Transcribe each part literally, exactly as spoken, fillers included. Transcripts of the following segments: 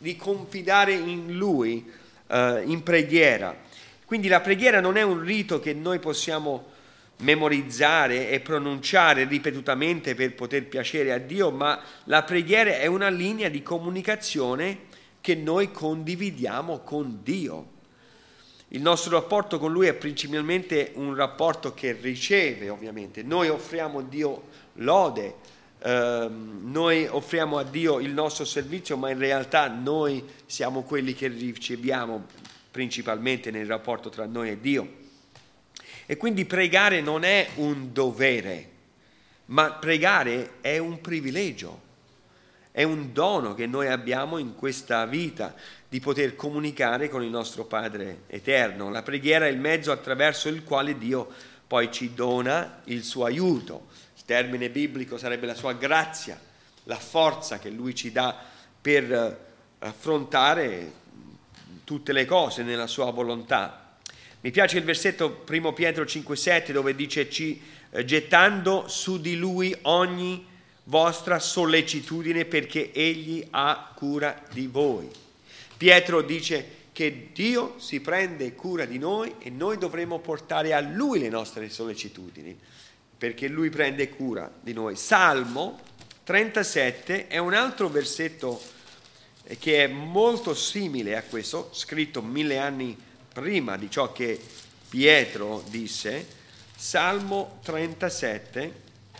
di confidare in Lui eh, in preghiera. Quindi la preghiera non è un rito che noi possiamo memorizzare e pronunciare ripetutamente per poter piacere a Dio, ma la preghiera è una linea di comunicazione che noi condividiamo con Dio. Il nostro rapporto con Lui è principalmente un rapporto che riceve, ovviamente. Noi offriamo a Dio lode, ehm, noi offriamo a Dio il nostro servizio, ma in realtà noi siamo quelli che riceviamo principalmente nel rapporto tra noi e Dio. E quindi pregare non è un dovere, ma pregare è un privilegio, è un dono che noi abbiamo in questa vita di poter comunicare con il nostro Padre eterno. La preghiera è il mezzo attraverso il quale Dio poi ci dona il suo aiuto. Il termine biblico sarebbe la sua grazia, la forza che Lui ci dà per affrontare tutte le cose nella sua volontà. Mi piace il versetto primo Pietro cinque sette dove dice ci, eh, gettando su di Lui ogni vostra sollecitudine perché Egli ha cura di voi. Pietro dice che Dio si prende cura di noi e noi dovremo portare a Lui le nostre sollecitudini perché Lui prende cura di noi. Salmo trentasette è un altro versetto che è molto simile a questo, scritto mille anni prima di ciò che Pietro disse. Salmo trentasette,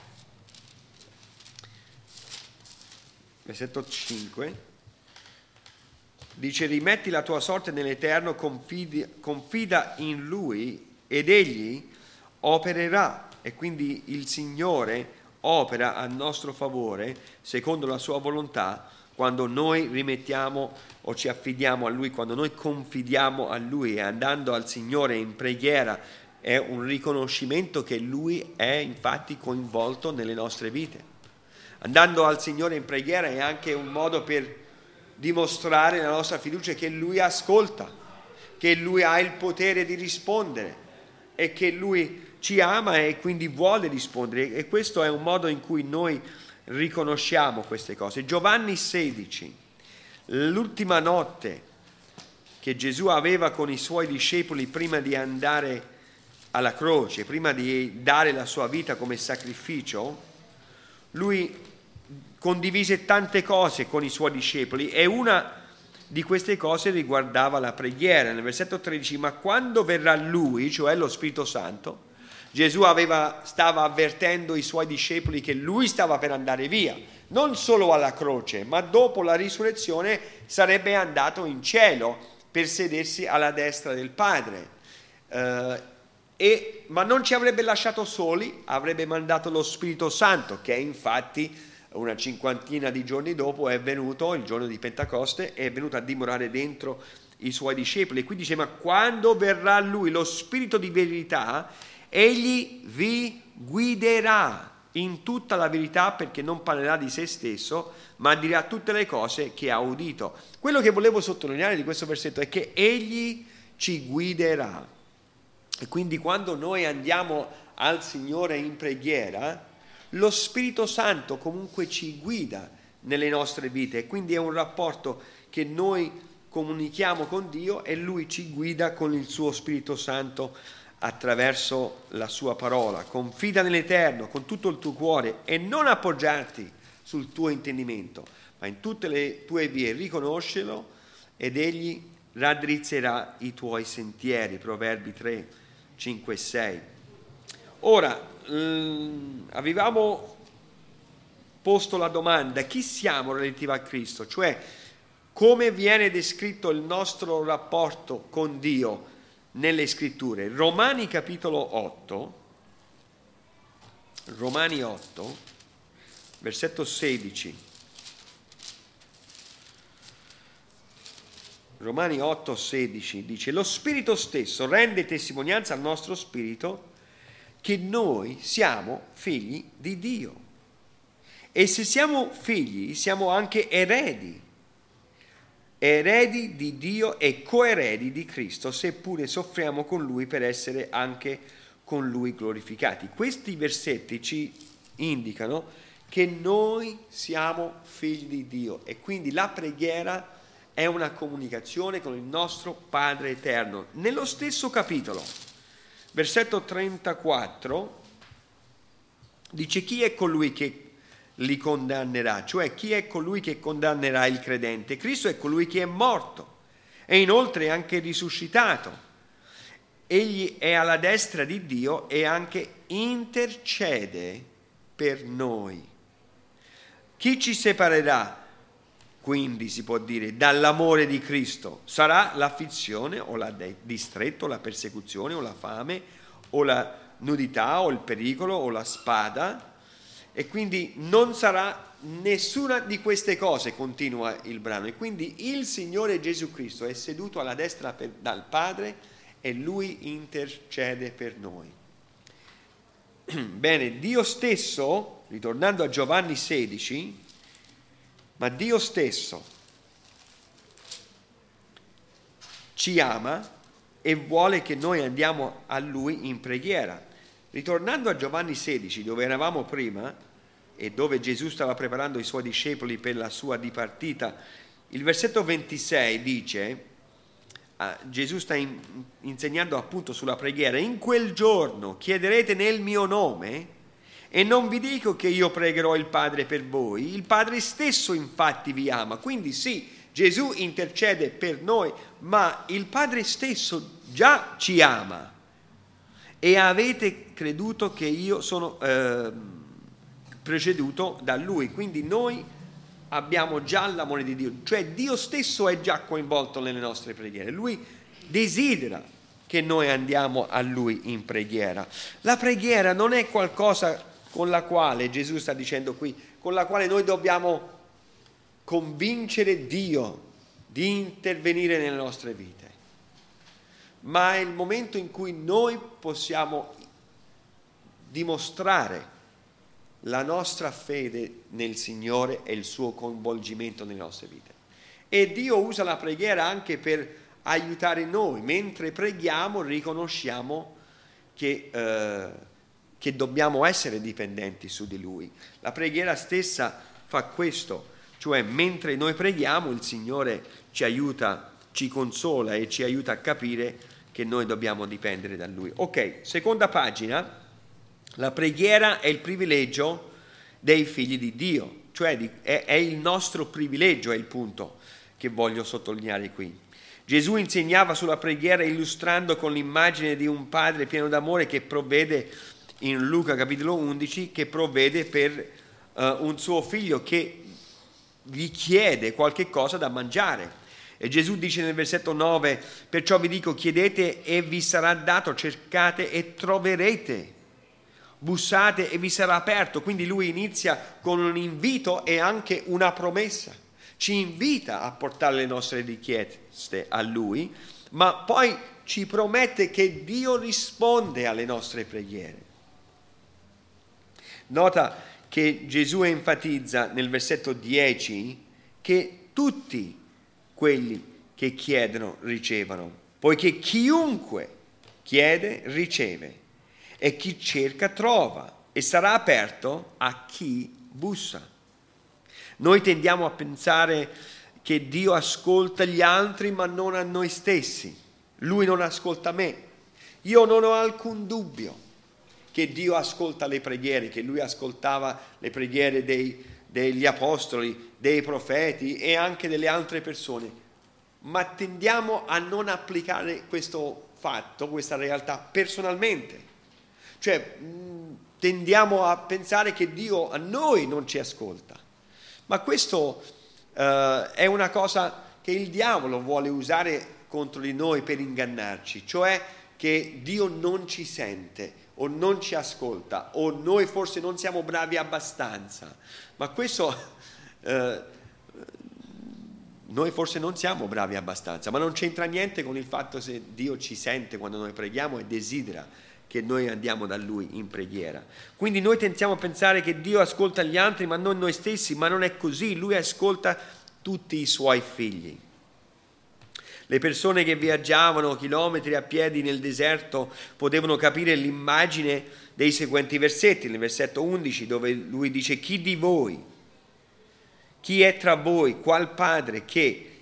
versetto cinque, dice: rimetti la tua sorte nell'Eterno, confidi, confida in Lui ed Egli opererà. E quindi il Signore opera a nostro favore secondo la sua volontà quando noi rimettiamo o ci affidiamo a Lui, quando noi confidiamo a Lui. E andando al Signore in preghiera è un riconoscimento che Lui è infatti coinvolto nelle nostre vite. Andando al Signore in preghiera è anche un modo per dimostrare la nostra fiducia che Lui ascolta, che Lui ha il potere di rispondere e che Lui ci ama e quindi vuole rispondere. E questo è un modo in cui noi riconosciamo queste cose. Giovanni sedici, l'ultima notte che Gesù aveva con i suoi discepoli prima di andare alla croce, prima di dare la sua vita come sacrificio, lui condivise tante cose con i suoi discepoli e una di queste cose riguardava la preghiera. Nel versetto tredici: ma quando verrà Lui, cioè lo Spirito Santo, Gesù aveva, stava avvertendo i suoi discepoli che Lui stava per andare via, non solo alla croce, ma dopo la risurrezione sarebbe andato in cielo per sedersi alla destra del Padre. Eh, e, ma non ci avrebbe lasciato soli, avrebbe mandato lo Spirito Santo, che infatti una cinquantina di giorni dopo è venuto, il giorno di Pentecoste, è venuto a dimorare dentro i suoi discepoli. E qui dice: ma quando verrà Lui, lo Spirito di verità, Egli vi guiderà in tutta la verità, perché non parlerà di se stesso, ma dirà tutte le cose che ha udito. Quello che volevo sottolineare di questo versetto è che Egli ci guiderà. E quindi quando noi andiamo al Signore in preghiera, lo Spirito Santo comunque ci guida nelle nostre vite. E quindi è un rapporto che noi comunichiamo con Dio e Lui ci guida con il suo Spirito Santo attraverso la sua parola. Confida nell'Eterno con tutto il tuo cuore e non appoggiarti sul tuo intendimento, ma in tutte le tue vie riconoscelo ed Egli raddrizzerà i tuoi sentieri. Proverbi tre, cinque e sei. Ora, ehm, avevamo posto la domanda: chi siamo relativa a Cristo? Cioè, come viene descritto il nostro rapporto con Dio nelle scritture? Romani capitolo otto, Romani otto, versetto sedici. Romani otto, sedici dice: lo Spirito stesso rende testimonianza al nostro spirito che noi siamo figli di Dio. E se siamo figli, siamo anche eredi. Eredi di Dio e coeredi di Cristo, seppure soffriamo con Lui per essere anche con Lui glorificati. Questi versetti ci indicano che noi siamo figli di Dio e quindi la preghiera è una comunicazione con il nostro Padre eterno. Nello stesso capitolo, versetto trentaquattro, dice: chi è colui che li condannerà? Cioè, chi è colui che condannerà il credente? Cristo è colui che è morto e inoltre è anche risuscitato. Egli è alla destra di Dio e anche intercede per noi. Chi ci separerà, quindi, si può dire, dall'amore di Cristo? Sarà l'afflizione o la distretto, la persecuzione o la fame o la nudità o il pericolo o la spada? E quindi non sarà nessuna di queste cose, continua il brano. E quindi il Signore Gesù Cristo è seduto alla destra per, dal Padre e Lui intercede per noi. Bene, Dio stesso, ritornando a Giovanni sedici, ma Dio stesso ci ama e vuole che noi andiamo a Lui in preghiera. Ritornando a Giovanni sedici, dove eravamo prima e dove Gesù stava preparando i suoi discepoli per la sua dipartita, il versetto ventisei dice, ah, Gesù sta in, insegnando appunto sulla preghiera: in quel giorno chiederete nel mio nome e non vi dico che io pregherò il Padre per voi, il Padre stesso infatti vi ama. Quindi sì, Gesù intercede per noi, ma il Padre stesso già ci ama. E avete creduto che io sono eh, preceduto da Lui. Quindi noi abbiamo già l'amore di Dio, cioè Dio stesso è già coinvolto nelle nostre preghiere. Lui desidera che noi andiamo a Lui in preghiera. La preghiera non è qualcosa con la quale, Gesù sta dicendo qui, con la quale noi dobbiamo convincere Dio di intervenire nelle nostre vite, ma è il momento in cui noi possiamo dimostrare la nostra fede nel Signore e il suo coinvolgimento nelle nostre vite. E Dio usa la preghiera anche per aiutare noi. Mentre preghiamo riconosciamo che, eh, che dobbiamo essere dipendenti su di Lui. La preghiera stessa fa questo, cioè mentre noi preghiamo il Signore ci aiuta, ci consola e ci aiuta a capire che noi dobbiamo dipendere da Lui. Ok, seconda pagina. La preghiera è il privilegio dei figli di Dio, cioè di, è, è il nostro privilegio, è il punto che voglio sottolineare qui. Gesù insegnava sulla preghiera illustrando con l'immagine di un padre pieno d'amore che provvede, in Luca capitolo undici, che provvede per uh, un suo figlio che gli chiede qualche cosa da mangiare. E Gesù dice nel versetto nove: perciò vi dico, chiedete e vi sarà dato, cercate e troverete, bussate e vi sarà aperto. Quindi lui inizia con un invito e anche una promessa. Ci invita a portare le nostre richieste a Lui, ma poi ci promette che Dio risponde alle nostre preghiere. Nota che Gesù enfatizza nel versetto dieci che tutti quelli che chiedono ricevono, poiché chiunque chiede riceve, e chi cerca trova, e sarà aperto a chi bussa. Noi tendiamo a pensare che Dio ascolta gli altri ma non a noi stessi. Lui non ascolta me. Io non ho alcun dubbio che Dio ascolta le preghiere, che Lui ascoltava le preghiere dei, degli apostoli, dei profeti e anche delle altre persone. Ma tendiamo a non applicare questo fatto, questa realtà personalmente. Cioè tendiamo a pensare che Dio a noi non ci ascolta. Ma questo uh, è una cosa che il diavolo vuole usare contro di noi per ingannarci, cioè che Dio non ci sente o non ci ascolta o noi forse non siamo bravi abbastanza. Ma questo, uh, noi forse non siamo bravi abbastanza, ma non c'entra niente con il fatto se Dio ci sente quando noi preghiamo e desidera che noi andiamo da Lui in preghiera. Quindi noi tendiamo a pensare che Dio ascolta gli altri ma non noi stessi, ma non è così. Lui ascolta tutti i Suoi figli. Le persone che viaggiavano chilometri a piedi nel deserto potevano capire l'immagine dei seguenti versetti, nel versetto undici, dove Lui dice: chi di voi, chi è tra voi, qual padre che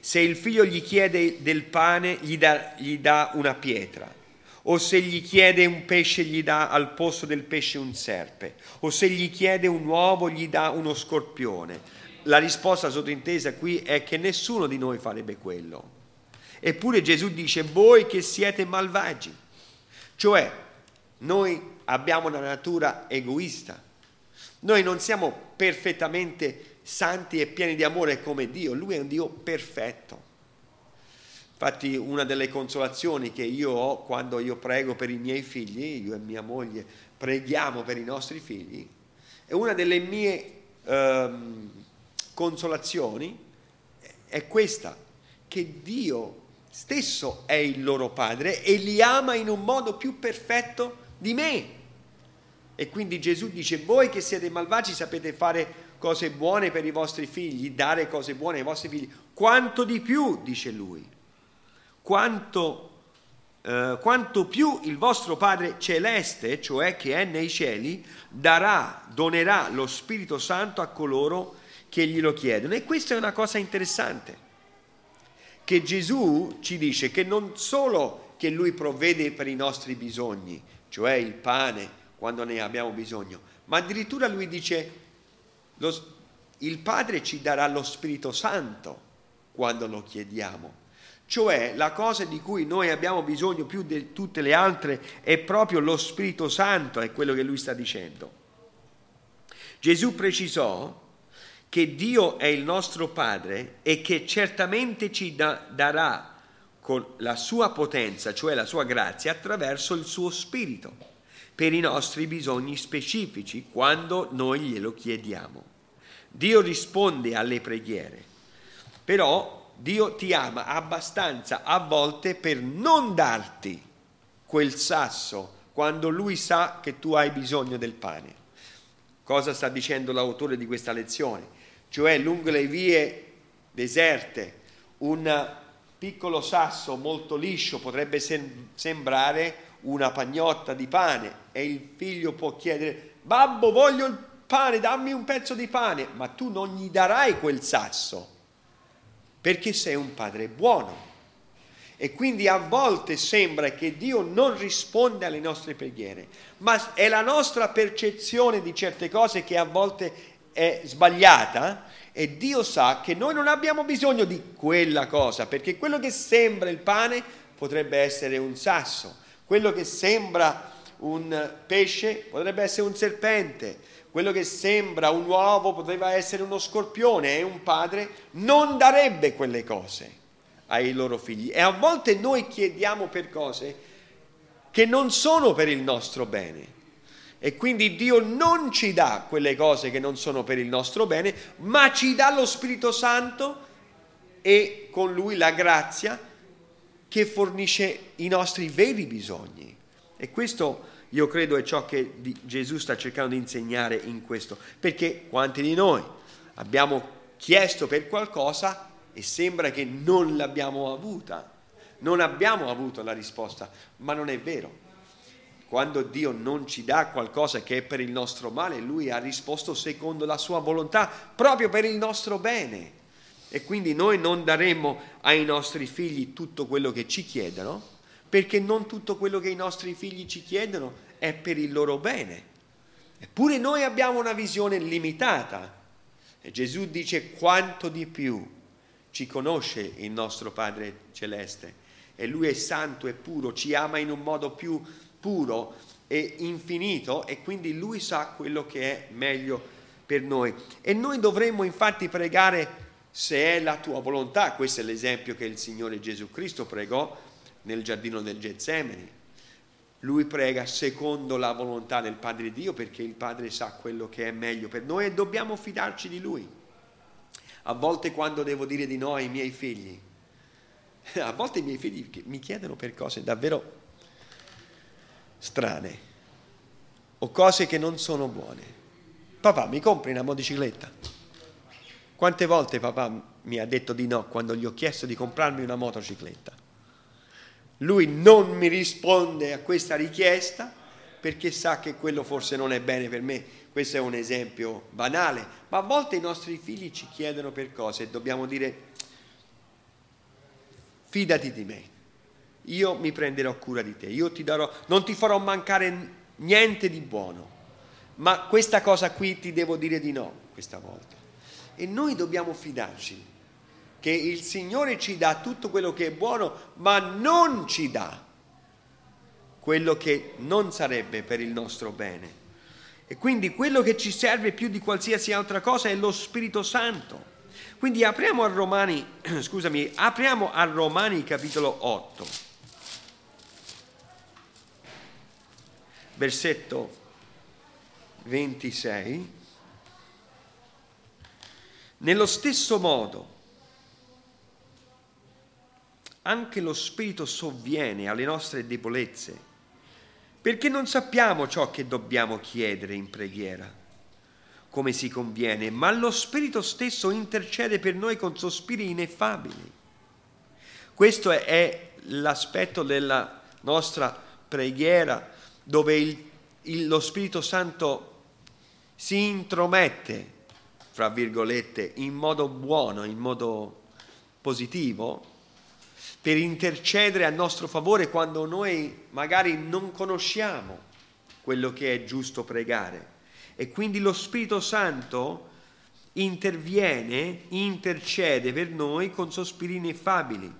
Se il figlio gli chiede del pane, gli dà, gli dà una pietra. O se gli chiede un pesce, gli dà al posto del pesce un serpe. O se gli chiede un uovo, gli dà uno scorpione. La risposta sottintesa qui è che nessuno di noi farebbe quello. Eppure Gesù dice: voi che siete malvagi. Cioè, noi abbiamo una natura egoista. Noi non siamo perfettamente santi e pieni di amore come Dio. Lui è un Dio perfetto. Infatti una delle consolazioni che io ho quando io prego per i miei figli, io e mia moglie preghiamo per i nostri figli, e una delle mie ehm, consolazioni è questa, che Dio stesso è il loro padre e li ama in un modo più perfetto di me. E quindi Gesù dice: voi che siete malvagi sapete fare cose buone per i vostri figli, dare cose buone ai vostri figli, quanto di più, dice lui. Quanto, eh, quanto più il vostro Padre Celeste, cioè che è nei cieli, darà, donerà lo Spirito Santo a coloro che glielo chiedono. E questa è una cosa interessante, che Gesù ci dice che non solo che Lui provvede per i nostri bisogni, cioè il pane quando ne abbiamo bisogno, ma addirittura Lui dice lo, il Padre ci darà lo Spirito Santo quando lo chiediamo. Cioè la cosa di cui noi abbiamo bisogno più di tutte le altre è proprio lo Spirito Santo, è quello che lui sta dicendo. Gesù precisò che Dio è il nostro Padre e che certamente ci da- darà con la sua potenza, cioè la sua grazia, attraverso il suo Spirito, per i nostri bisogni specifici, quando noi glielo chiediamo. Dio risponde alle preghiere, però Dio ti ama abbastanza a volte per non darti quel sasso quando Lui sa che tu hai bisogno del pane. Cosa sta dicendo l'autore di questa lezione? Cioè, lungo le vie deserte, un piccolo sasso molto liscio potrebbe sem- sembrare una pagnotta di pane e il figlio può chiedere: babbo, voglio il pane, dammi un pezzo di pane, ma tu non gli darai quel sasso, perché sei un padre buono. E quindi a volte sembra che Dio non risponde alle nostre preghiere, ma è la nostra percezione di certe cose che a volte è sbagliata, e Dio sa che noi non abbiamo bisogno di quella cosa, perché quello che sembra il pane potrebbe essere un sasso, quello che sembra un pesce potrebbe essere un serpente, quello che sembra un uovo poteva essere uno scorpione, e un padre non darebbe quelle cose ai loro figli. E a volte noi chiediamo per cose che non sono per il nostro bene, e quindi Dio non ci dà quelle cose che non sono per il nostro bene, ma ci dà lo Spirito Santo e con Lui la grazia che fornisce i nostri veri bisogni. E questo, io credo, è ciò che Gesù sta cercando di insegnare in questo, perché quanti di noi abbiamo chiesto per qualcosa e sembra che non l'abbiamo avuta, non abbiamo avuto la risposta, ma non è vero. Quando Dio non ci dà qualcosa che è per il nostro male, Lui ha risposto secondo la sua volontà, proprio per il nostro bene. E quindi noi non daremo ai nostri figli tutto quello che ci chiedono, perché non tutto quello che i nostri figli ci chiedono è per il loro bene. Eppure noi abbiamo una visione limitata. E Gesù dice: quanto di più ci conosce il nostro Padre Celeste, e Lui è santo e puro, ci ama in un modo più puro e infinito, e quindi Lui sa quello che è meglio per noi. E noi dovremmo infatti pregare: se è la tua volontà. Questo è l'esempio che il Signore Gesù Cristo pregò nel giardino del Getsemani. Lui prega secondo la volontà del Padre Dio, perché il Padre sa quello che è meglio per noi e dobbiamo fidarci di Lui. A volte, quando devo dire di no ai miei figli, a volte i miei figli mi chiedono per cose davvero strane o cose che non sono buone. Papà, mi compri una motocicletta? Quante volte papà mi ha detto di no quando gli ho chiesto di comprarmi una motocicletta? Lui non mi risponde a questa richiesta perché sa che quello forse non è bene per me. Questo è un esempio banale, ma a volte i nostri figli ci chiedono per cose e dobbiamo dire: fidati di me, io mi prenderò cura di te, io ti darò, non ti farò mancare niente di buono, ma questa cosa qui ti devo dire di no questa volta. E noi dobbiamo fidarci che il Signore ci dà tutto quello che è buono, ma non ci dà quello che non sarebbe per il nostro bene. E quindi quello che ci serve più di qualsiasi altra cosa è lo Spirito Santo. Quindi apriamo a Romani, scusami, apriamo a Romani capitolo otto, versetto ventisei. Nello stesso modo, anche lo Spirito sovviene alle nostre debolezze, perché non sappiamo ciò che dobbiamo chiedere in preghiera, come si conviene, ma lo Spirito stesso intercede per noi con sospiri ineffabili. Questo è, è l'aspetto della nostra preghiera, dove il, il, lo Spirito Santo si intromette, fra virgolette, in modo buono, in modo positivo, per intercedere a nostro favore quando noi magari non conosciamo quello che è giusto pregare. E quindi lo Spirito Santo interviene, intercede per noi con sospiri ineffabili.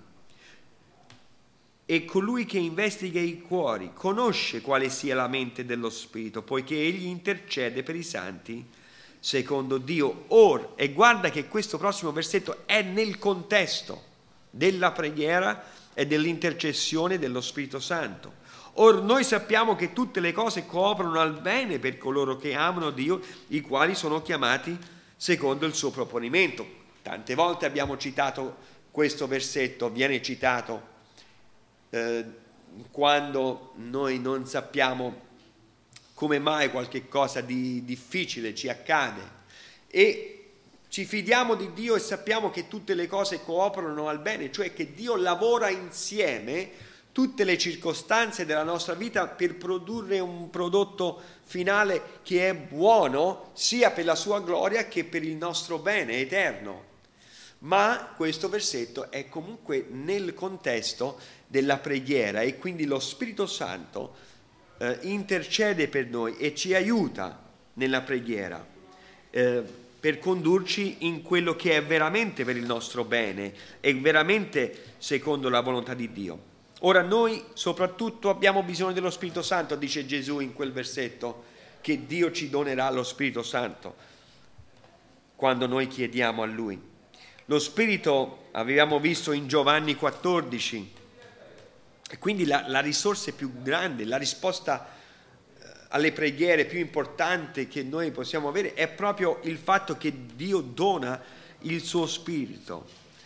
E colui che investiga i cuori conosce quale sia la mente dello Spirito, poiché egli intercede per i santi secondo Dio. Or, e guarda che questo prossimo versetto è nel contesto della preghiera e dell'intercessione dello Spirito Santo. Or noi sappiamo che tutte le cose cooperano al bene per coloro che amano Dio, i quali sono chiamati secondo il suo proponimento. Tante volte abbiamo citato questo versetto, viene citato eh, quando noi non sappiamo come mai qualche cosa di difficile ci accade e ci fidiamo di Dio e sappiamo che tutte le cose cooperano al bene, cioè che Dio lavora insieme tutte le circostanze della nostra vita per produrre un prodotto finale che è buono sia per la sua gloria che per il nostro bene eterno. Ma questo versetto è comunque nel contesto della preghiera e quindi lo Spirito Santo eh, intercede per noi e ci aiuta nella preghiera eh, per condurci in quello che è veramente per il nostro bene e veramente secondo la volontà di Dio. Ora noi soprattutto abbiamo bisogno dello Spirito Santo, dice Gesù in quel versetto, che Dio ci donerà lo Spirito Santo quando noi chiediamo a Lui. Lo Spirito avevamo visto in Giovanni quattordici, e quindi la, la risorsa più grande, la risposta alle preghiere più importante che noi possiamo avere è proprio il fatto che Dio dona il suo Spirito.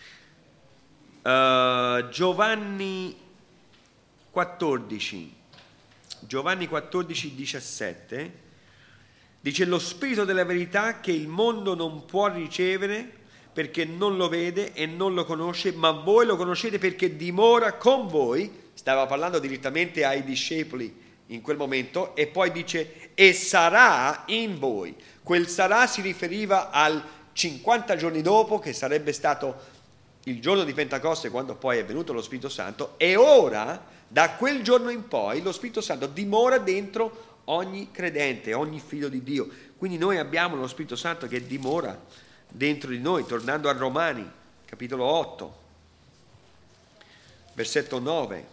Uh, Giovanni quattordici, Giovanni quattordici, diciassette, dice: lo Spirito della verità che il mondo non può ricevere perché non lo vede e non lo conosce, ma voi lo conoscete perché dimora con voi. Stava parlando direttamente ai discepoli in quel momento e poi dice: e sarà in voi. Quel sarà si riferiva al cinquanta giorni dopo, che sarebbe stato il giorno di Pentecoste, quando poi è venuto lo Spirito Santo, e ora da quel giorno in poi lo Spirito Santo dimora dentro ogni credente, ogni figlio di Dio. Quindi noi abbiamo lo Spirito Santo che dimora dentro di noi. Tornando a Romani capitolo otto, versetto nove: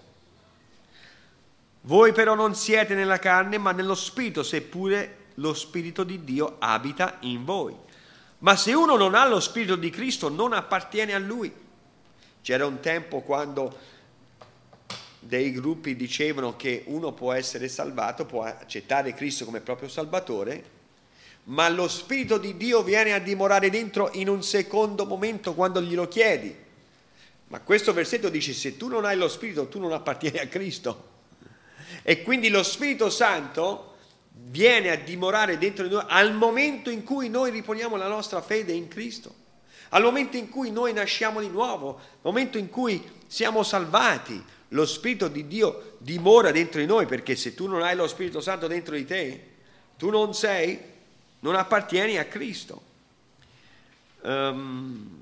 voi però non siete nella carne ma nello Spirito, seppure lo Spirito di Dio abita in voi. Ma se uno non ha lo Spirito di Cristo non appartiene a Lui. C'era un tempo quando dei gruppi dicevano che uno può essere salvato, può accettare Cristo come proprio Salvatore, ma lo Spirito di Dio viene a dimorare dentro in un secondo momento quando glielo chiedi. Ma questo versetto dice: se tu non hai lo Spirito tu non appartieni a Cristo. E quindi lo Spirito Santo viene a dimorare dentro di noi al momento in cui noi riponiamo la nostra fede in Cristo, al momento in cui noi nasciamo di nuovo, al momento in cui siamo salvati. Lo Spirito di Dio dimora dentro di noi, perché se tu non hai lo Spirito Santo dentro di te, tu non sei, non appartieni a Cristo. Um,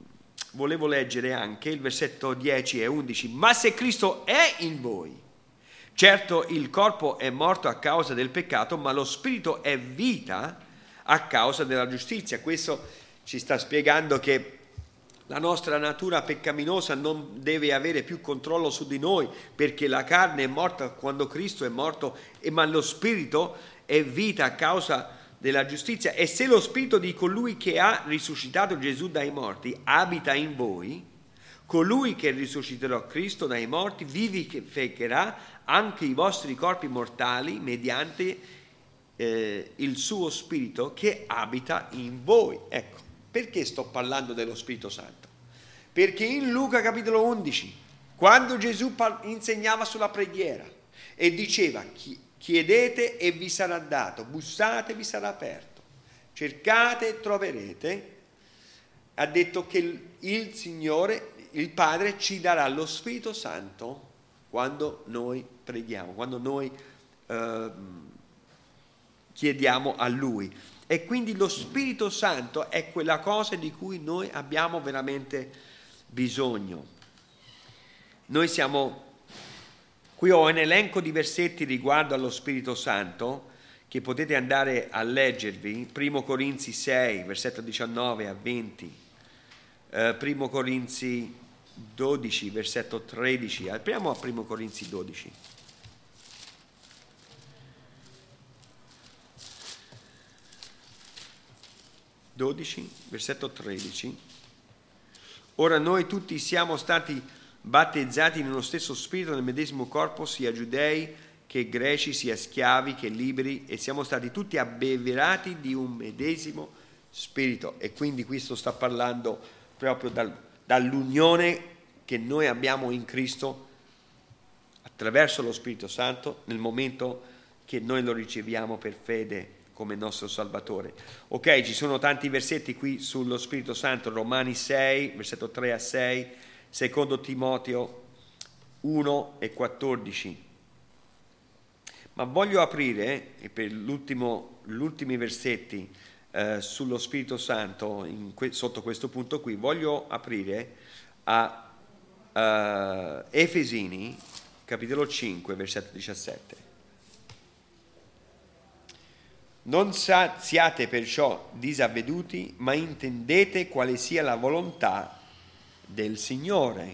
volevo leggere anche il versetto dieci e undici. Ma se Cristo è in voi, certo il corpo è morto a causa del peccato, ma lo spirito è vita a causa della giustizia. Questo ci sta spiegando che la nostra natura peccaminosa non deve avere più controllo su di noi, perché la carne è morta quando Cristo è morto, ma lo spirito è vita a causa della giustizia. E se lo spirito di colui che ha risuscitato Gesù dai morti abita in voi, colui che risusciterà Cristo dai morti vivificherà anche i vostri corpi mortali mediante eh, il suo spirito che abita in voi. Ecco, perché sto parlando dello Spirito Santo? Perché in Luca capitolo undici, quando Gesù insegnava sulla preghiera e diceva chiedete e vi sarà dato, bussate e vi sarà aperto, cercate e troverete, ha detto che il Signore, il Padre, ci darà lo Spirito Santo quando noi preghiamo, quando noi eh, chiediamo a Lui. E quindi lo Spirito Santo è quella cosa di cui noi abbiamo veramente bisogno. Noi siamo, qui ho un elenco di versetti riguardo allo Spirito Santo che potete andare a leggervi. Primo Corinzi sei, versetto diciannove a venti, eh, Primo Corinzi dodici, versetto tredici. Apriamo a Primo Corinzi dodici. dodici, versetto tredici. Ora noi tutti siamo stati battezzati nello stesso spirito, nel medesimo corpo, sia giudei che greci, sia schiavi che liberi, e siamo stati tutti abbeverati di un medesimo spirito. E quindi questo sta parlando proprio dal, dall'unione che noi abbiamo in Cristo attraverso lo Spirito Santo nel momento che noi lo riceviamo per fede come nostro Salvatore. Ok, ci sono tanti versetti qui sullo Spirito Santo, Romani sei, versetto tre a sei, secondo Timoteo uno e quattordici. Ma voglio aprire, e per l'ultimo, gli ultimi versetti eh, sullo Spirito Santo, in que- sotto questo punto qui, voglio aprire a uh, Efesini, capitolo cinque, versetto diciassette. Non siate perciò disavveduti, ma intendete quale sia la volontà del Signore.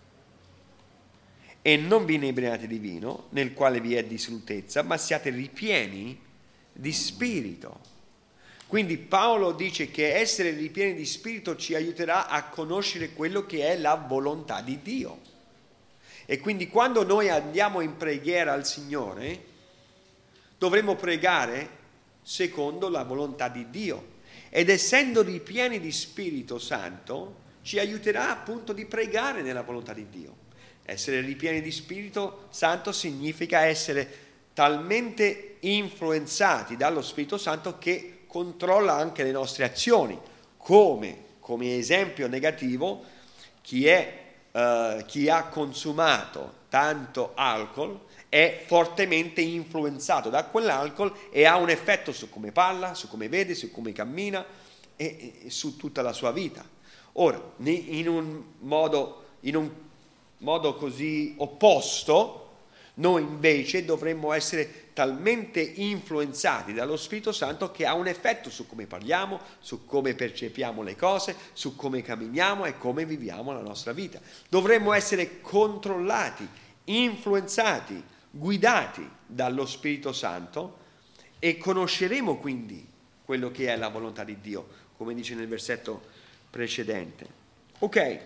E non vi inebriate di vino, nel quale vi è dissolutezza, ma siate ripieni di spirito. Quindi Paolo dice che essere ripieni di spirito ci aiuterà a conoscere quello che è la volontà di Dio. E quindi quando noi andiamo in preghiera al Signore, dovremo pregare secondo la volontà di Dio, ed essendo ripieni di Spirito Santo ci aiuterà appunto di pregare nella volontà di Dio. Essere ripieni di Spirito Santo significa essere talmente influenzati dallo Spirito Santo che controlla anche le nostre azioni, come, come esempio negativo, chi, è, uh, chi ha consumato tanto alcol è fortemente influenzato da quell'alcol e ha un effetto su come parla, su come vede, su come cammina e, e su tutta la sua vita. Ora, in un modo, in un modo così opposto, noi invece dovremmo essere talmente influenzati dallo Spirito Santo che ha un effetto su come parliamo, su come percepiamo le cose, su come camminiamo e come viviamo la nostra vita. Dovremmo essere controllati, influenzati, guidati dallo Spirito Santo, e conosceremo quindi quello che è la volontà di Dio, come dice nel versetto precedente. Ok,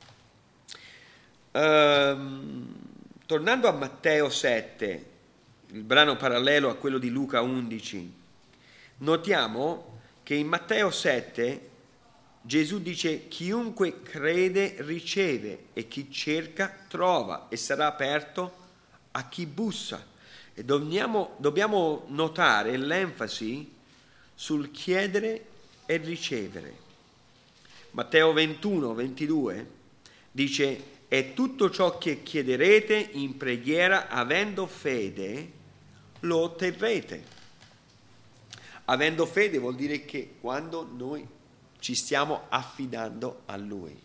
um, tornando a Matteo sette, il brano parallelo a quello di Luca undici, notiamo che in Matteo sette Gesù dice: chiunque crede riceve, e chi cerca trova, e sarà aperto a chi bussa. E dobbiamo, dobbiamo notare l'enfasi sul chiedere e ricevere. Matteo ventuno ventidue dice: e tutto ciò che chiederete in preghiera avendo fede lo otterrete. Avendo fede vuol dire che quando noi ci stiamo affidando a Lui,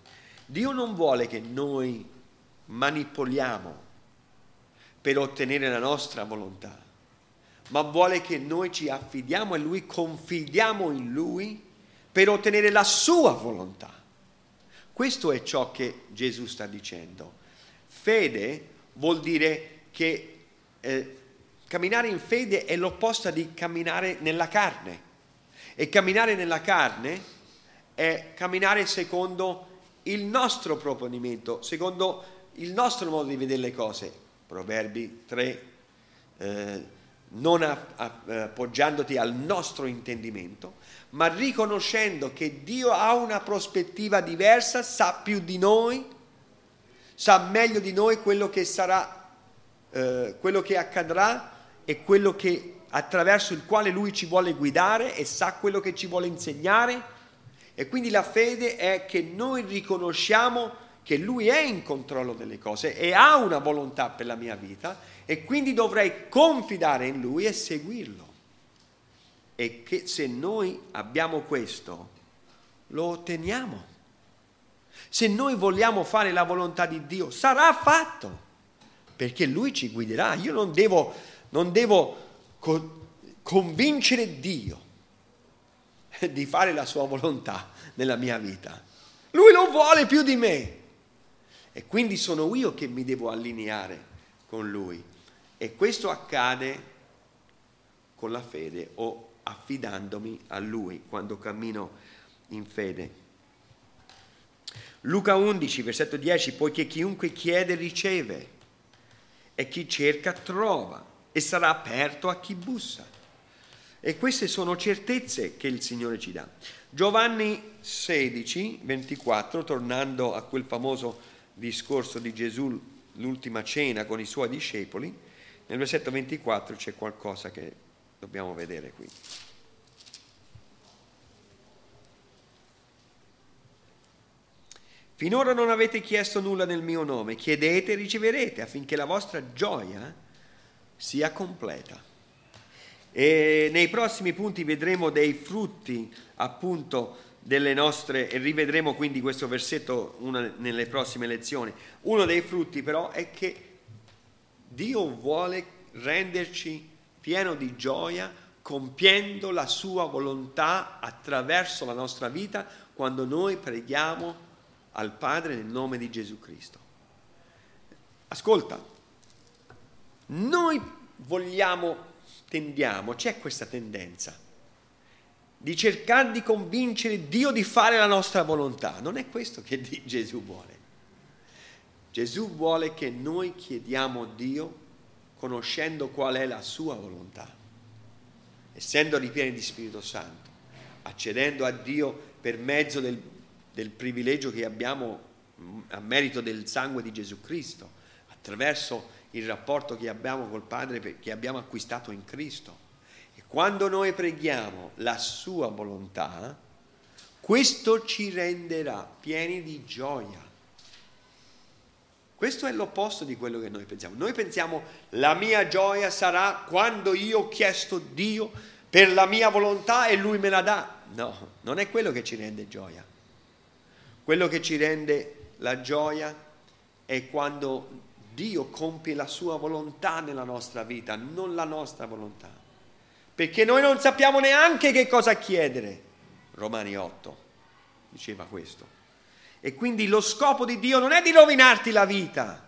Dio non vuole che noi manipoliamo per ottenere la nostra volontà, ma vuole che noi ci affidiamo a Lui, confidiamo in Lui per ottenere la sua volontà. Questo è ciò che Gesù sta dicendo. Fede vuol dire che eh, camminare in fede è l'opposto di camminare nella carne. E camminare nella carne è camminare secondo il nostro proponimento, secondo il nostro modo di vedere le cose. Proverbi tre, eh, non appoggiandoti al nostro intendimento, ma riconoscendo che Dio ha una prospettiva diversa, sa più di noi, sa meglio di noi quello che sarà, eh, quello che accadrà e quello che, attraverso il quale Lui ci vuole guidare, e sa quello che ci vuole insegnare. E quindi la fede è che noi riconosciamo che Lui è in controllo delle cose e ha una volontà per la mia vita, e quindi dovrei confidare in Lui e seguirlo. E che se noi abbiamo questo, lo otteniamo. Se noi vogliamo fare la volontà di Dio, sarà fatto, perché Lui ci guiderà. Io non devo, non devo co- convincere Dio di fare la sua volontà nella mia vita. Lui lo vuole più di me. E quindi sono io che mi devo allineare con Lui. E questo accade con la fede o affidandomi a Lui quando cammino in fede. Luca undici, versetto dieci, poiché chiunque chiede riceve, e chi cerca trova, e sarà aperto a chi bussa. E queste sono certezze che il Signore ci dà. Giovanni sedici, ventiquattro, tornando a quel famoso discorso di Gesù, l'ultima cena con i suoi discepoli, nel versetto ventiquattro c'è qualcosa che dobbiamo vedere qui. Finora non avete chiesto nulla nel mio nome, chiedete e riceverete, affinché la vostra gioia sia completa. E nei prossimi punti vedremo dei frutti, appunto, delle nostre, e rivedremo quindi questo versetto una, nelle prossime lezioni. Uno dei frutti però è che Dio vuole renderci pieno di gioia compiendo la sua volontà attraverso la nostra vita quando noi preghiamo al Padre nel nome di Gesù Cristo. Ascolta, noi vogliamo, tendiamo, c'è questa tendenza di cercare di convincere Dio di fare la nostra volontà. Non è questo che Gesù vuole. Gesù vuole che noi chiediamo a Dio conoscendo qual è la sua volontà, essendo ripieni di Spirito Santo, accedendo a Dio per mezzo del, del privilegio che abbiamo a merito del sangue di Gesù Cristo, attraverso il rapporto che abbiamo col Padre, che abbiamo acquistato in Cristo. Quando noi preghiamo la sua volontà, questo ci renderà pieni di gioia. Questo è l'opposto di quello che noi pensiamo. Noi pensiamo la mia gioia sarà quando io ho chiesto Dio per la mia volontà e Lui me la dà. No, non è quello che ci rende gioia. Quello che ci rende la gioia è quando Dio compie la sua volontà nella nostra vita, non la nostra volontà. Perché noi non sappiamo neanche che cosa chiedere. Romani otto diceva questo. E quindi lo scopo di Dio non è di rovinarti la vita,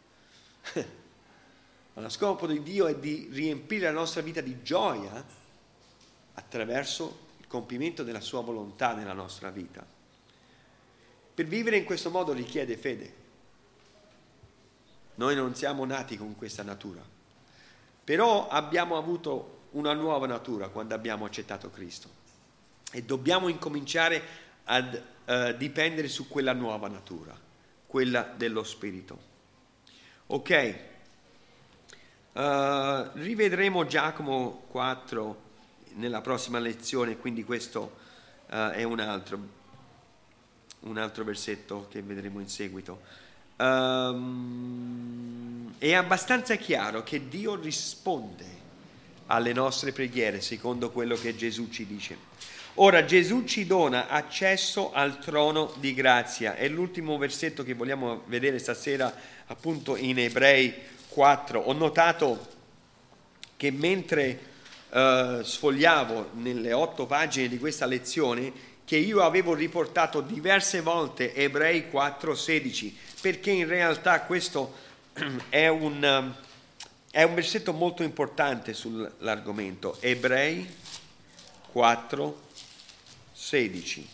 ma lo scopo di Dio è di riempire la nostra vita di gioia attraverso il compimento della sua volontà nella nostra vita. Per vivere in questo modo richiede fede. Noi non siamo nati con questa natura, però abbiamo avuto una nuova natura quando abbiamo accettato Cristo e dobbiamo incominciare a uh, dipendere su quella nuova natura, quella dello Spirito. Ok, uh, rivedremo Giacomo quattro nella prossima lezione, quindi questo uh, è un altro, un altro versetto che vedremo in seguito. Um, è abbastanza chiaro che Dio risponde alle nostre preghiere secondo quello che Gesù ci dice. Ora Gesù ci dona accesso al trono di grazia. È l'ultimo versetto che vogliamo vedere stasera, appunto in Ebrei quattro. Ho notato che mentre uh, sfogliavo nelle otto pagine di questa lezione, che io avevo riportato diverse volte Ebrei quattro sedici, perché in realtà questo è un, è un versetto molto importante sull'argomento. Ebrei quattro sedici.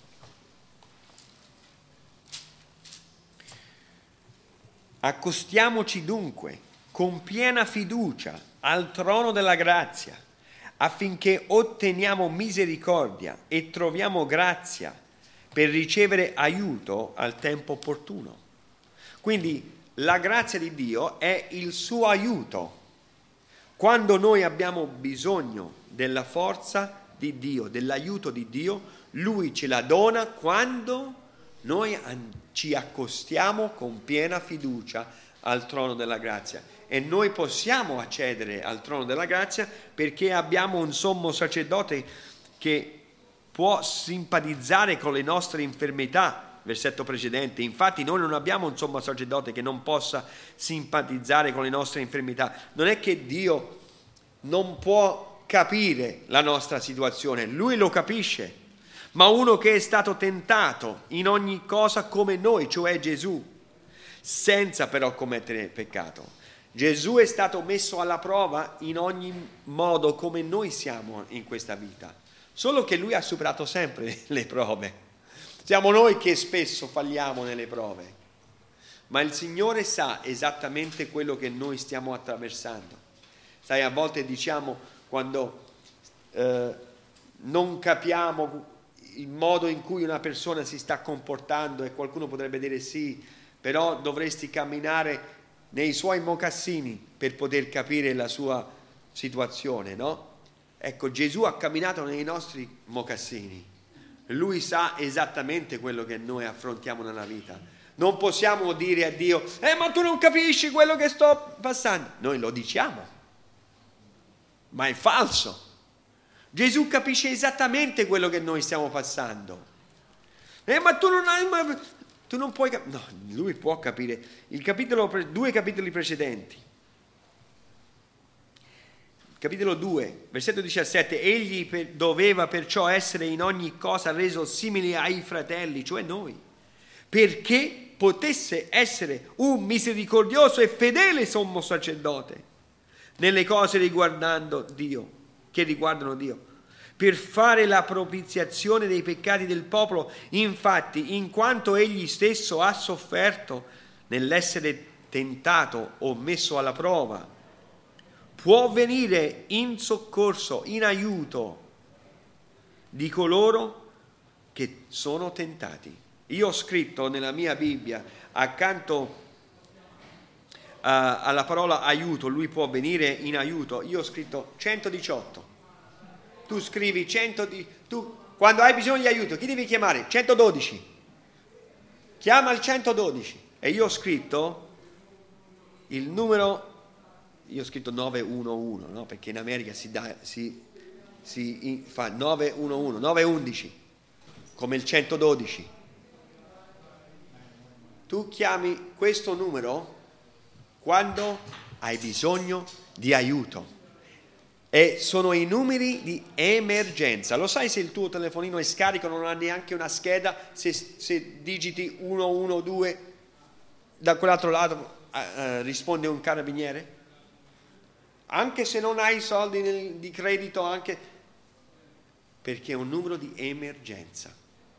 Accostiamoci dunque con piena fiducia al trono della grazia, affinché otteniamo misericordia e troviamo grazia per ricevere aiuto al tempo opportuno. Quindi la grazia di Dio è il suo aiuto. Quando noi abbiamo bisogno della forza di Dio, dell'aiuto di Dio, Lui ce la dona quando noi ci accostiamo con piena fiducia al trono della grazia. E noi possiamo accedere al trono della grazia perché abbiamo un sommo sacerdote che può simpatizzare con le nostre infermità, versetto precedente. Infatti noi non abbiamo un sommo sacerdote che non possa simpatizzare con le nostre infermità. Non è che Dio non può capire la nostra situazione, Lui lo capisce, ma uno che è stato tentato in ogni cosa come noi, cioè Gesù, senza però commettere peccato. Gesù è stato messo alla prova in ogni modo come noi siamo in questa vita, solo che Lui ha superato sempre le prove. Siamo noi che spesso falliamo nelle prove, ma il Signore sa esattamente quello che noi stiamo attraversando. Sai, a volte diciamo, quando eh, non capiamo il modo in cui una persona si sta comportando, e qualcuno potrebbe dire sì, però dovresti camminare nei suoi mocassini per poter capire la sua situazione, no? Ecco, Gesù ha camminato nei nostri mocassini. Lui sa esattamente quello che noi affrontiamo nella vita. Non possiamo dire a Dio, eh ma tu non capisci quello che sto passando. Noi lo diciamo, ma è falso. Gesù capisce esattamente quello che noi stiamo passando. Eh ma tu non hai... Ma... Tu non puoi capire. No, Lui può capire. Il capitolo, due capitoli precedenti. Capitolo due, versetto diciassette. Egli per, doveva perciò essere in ogni cosa reso simile ai fratelli, cioè noi, perché potesse essere un misericordioso e fedele sommo sacerdote nelle cose riguardando Dio, che riguardano Dio, per fare la propiziazione dei peccati del popolo. Infatti, in quanto egli stesso ha sofferto nell'essere tentato o messo alla prova, può venire in soccorso, in aiuto di coloro che sono tentati. Io ho scritto nella mia Bibbia, accanto uh, alla parola aiuto, lui può venire in aiuto, io ho scritto centodiciotto. Tu scrivi cento di, tu quando hai bisogno di aiuto, chi devi chiamare? centododici. Chiama il centododici. E io ho scritto il numero, io ho scritto nove uno uno, no? Perché in America si, dà, si, si fa nove uno uno, nove undici, come il centododici. Tu chiami questo numero quando hai bisogno di aiuto. E sono i numeri di emergenza. Lo sai se il tuo telefonino è scarico, non ha neanche una scheda, se, se digiti uno uno due, da quell'altro lato eh, risponde un carabiniere? Anche se non hai soldi nel, di credito, anche perché è un numero di emergenza.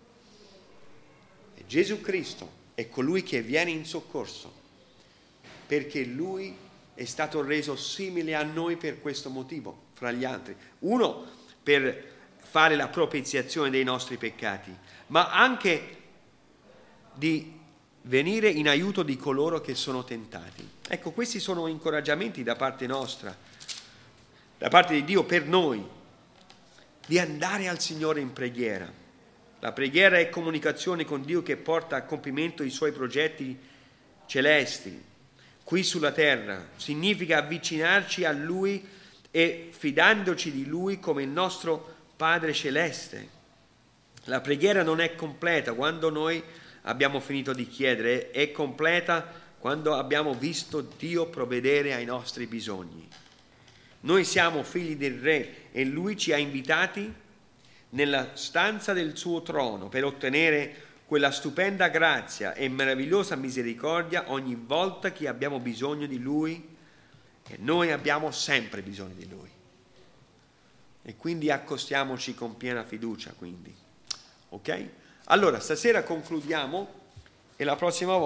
E Gesù Cristo è colui che viene in soccorso, perché Lui è stato reso simile a noi per questo motivo, fra gli altri. Uno, per fare la propiziazione dei nostri peccati, ma anche di venire in aiuto di coloro che sono tentati. Ecco, questi sono incoraggiamenti da parte nostra, da parte di Dio per noi, di andare al Signore in preghiera. La preghiera è comunicazione con Dio che porta a compimento i Suoi progetti celesti qui sulla terra. Significa avvicinarci a Lui e fidandoci di Lui come il nostro Padre Celeste. La preghiera non è completa quando noi abbiamo finito di chiedere, è completa quando abbiamo visto Dio provvedere ai nostri bisogni. Noi siamo figli del Re e Lui ci ha invitati nella stanza del suo trono per ottenere quella stupenda grazia e meravigliosa misericordia ogni volta che abbiamo bisogno di Lui, e noi abbiamo sempre bisogno di Lui. E quindi accostiamoci con piena fiducia, quindi. Ok? Allora, stasera concludiamo e la prossima volta